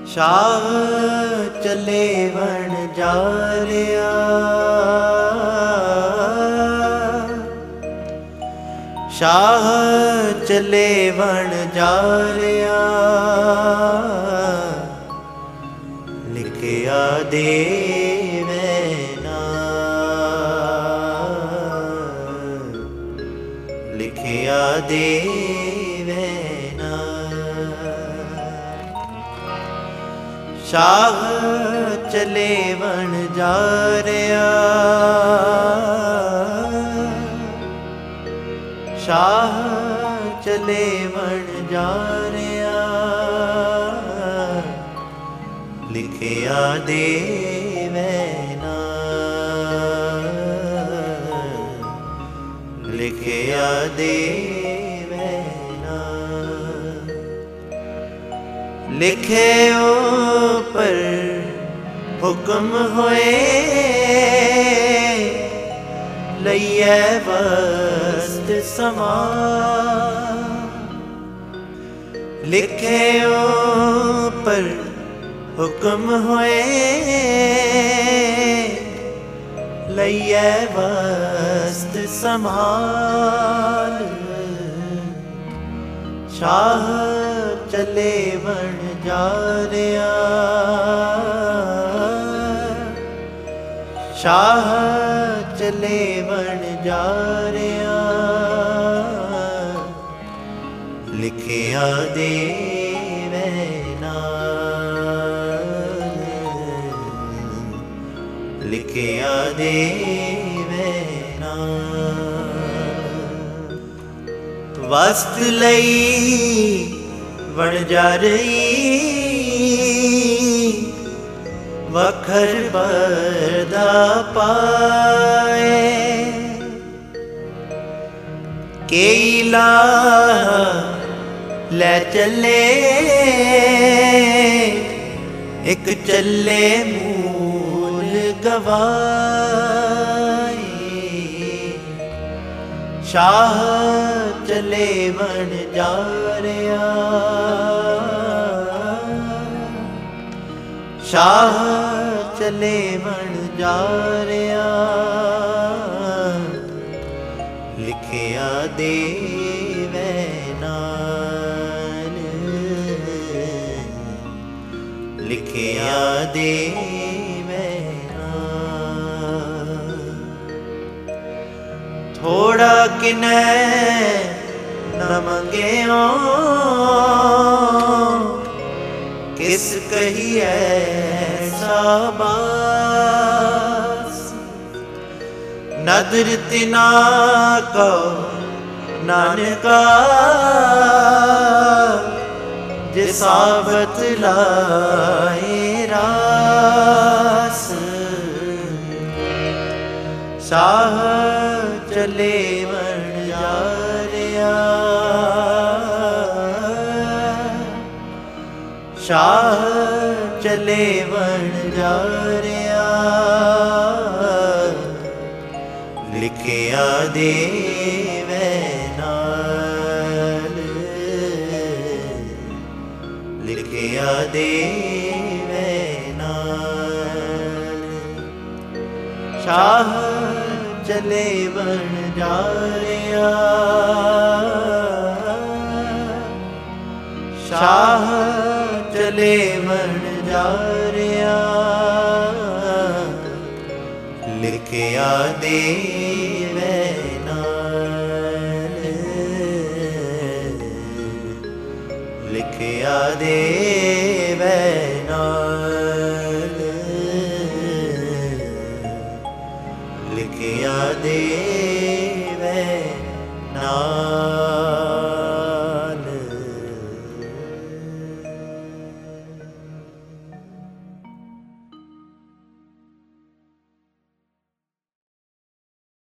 ਸ਼ਾਹ ਚੱਲੇ ਵਣ ਜਾ ਰਿਹਾ, ਸ਼ਾਹ ਚੱਲੇ ਵਣ ਜਾ ਰਿਹਾ, ਲਿਖਿਆ ਦੇਵੇ ਨਾ, ਲਿਖਿਆ ਦੇਵੇ ਨਾ। ਸ਼ਾਹ ਚੱਲੇ ਵਣ ਜਾ ਰਿਹਾ, ਸ਼ਾਹ ਚੱਲੇ ਵਣ ਜਾ ਰਿਹਾ, ਲਿਖਿਆ ਦੇਵੇ ਨਾ, ਲਿਖਿਆ ਦੇਵੇ ਨਾ। ਲਿਖੇ ਉੱਪਰ ਹੁਕਮ ਹੋਏ, ਲਈਏ ਵਸਤ ਸਮਾਂ। ਲਿਖੇ ਉੱਪਰ ਹੁਕਮ ਹੋਏ, ਲਈਏ ਵਸਤ ਸੰਭਾਲ। ਸ਼ਾਹ ਚੱਲੇ ਵਣ ਜਾ ਰਿਹਾ, ਸ਼ਾਹ ਚੱਲੇ ਵਣ ਜਾ ਰਿਹਾ, ਲਿਖਿਆ ਦੇਵੇ ਨਾ, ਲਿਖਿਆ ਦੇਵੇ ਨਾ। ਵਸਤ ਲਈ ਵਣਜਾਰੀ, ਵਖਰ ਬਰਦਾ ਪਾਏ, ਕਈ ਲਾਹ ਲੈ ਚੱਲੇ, ਇੱਕ ਚੱਲੇ ਮੂਲ ਗਵਾਏ। ਸ਼ਾਹ ਚੱਲੇ ਵਣ ਜਾ ਰਿਹਾ, ਸ਼ਾਹ ਚੱਲੇ ਵਣ ਜਾ ਰਿਹਾ, ਲਿਖਿਆ ਦੇਵੇ ਨਾ, ਲਿਖਿਆ ਦੇਵੇ ਨਾ। ਥੋੜਾ ਕਿਨੈ ਨ ਮੰਗਿਓ, ਕਿਸ ਕਹੀਐ ਸਾਬਾਸ। ਨਦਰ ਤਿਨਾ ਕੋ ਨਾਨਕਾ, ਜੇ ਸਾਬਤ ਲਾਏ ਰਾਸ। ਸ਼ਾਹ ਚੱਲੇ ਵਣ ਜਾ ਰਿਹਾ, ਸ਼ਾਹ ਚੱਲੇ ਵਣ ਜਾ ਰਿਹਾ, ਲਿਖਿਆ ਦੇਵੇ ਨਾਲ, ਲਿਖਿਆ ਦੇਵੇ ਨਾਲ। ਸ਼ਾਹ ਚੱਲੇ ਵਣ ਜਾ ਰਿਹਾ, ਸ਼ਾਹ ਚੱਲੇ ਵਣ ਜਾ ਰਿਹਾ, ਲਿਖਿਆ ਦੇਵੇ ਨਾਲ, ਲਿਖਿਆ ਦੇ